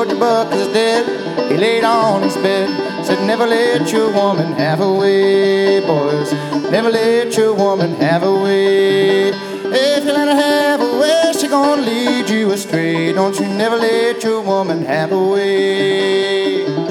Georgia buck is dead. He laid on his bed, said never let your woman have her way, boys. Never let your woman have her way. If you let her have her way, she gonna lead you astray. Don't you never let your woman have her way.